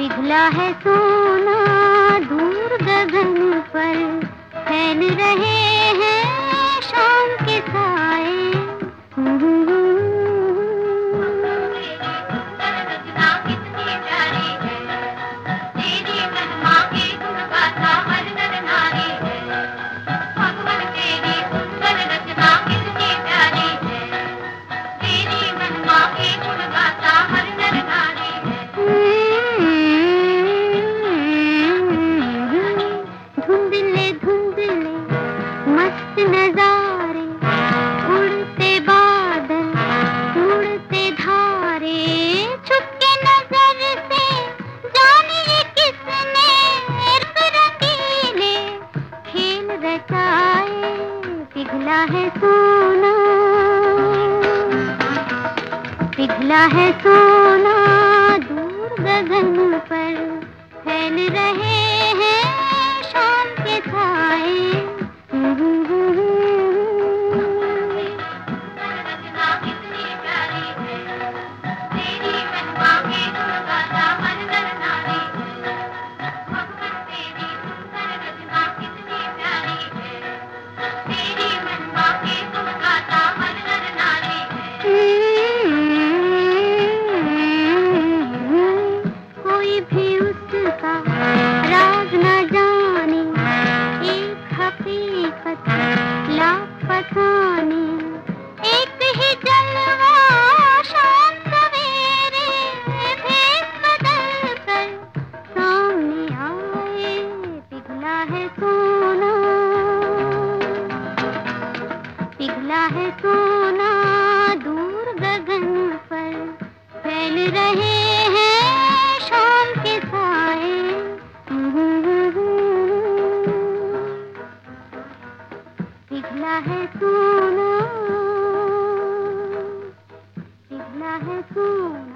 पिघला है सोना दूर गगन पर, फैल रहे हैं शाम के साए। धुंधले धुंधले मस्त नजारे, उड़ते बादल उड़ते धारे, छुपके नजर से जाने ये किसने रंगीले खेल रचाए। पिघला है सोना, पिघला है सोना दूर गगन पर, फैल रहे हैं शाम के साए। कोई भी उसका राज न जाने, एक हकीकत लाख पठाने, एक ही जलवा शाम सवेरे, भेष बदल कर सामने आए। पिघला है सोना, पिघला है सोना दूर गगन पर, फैल रहे हैं शाम के साए। पिघला है सोना, पिघला है सोना।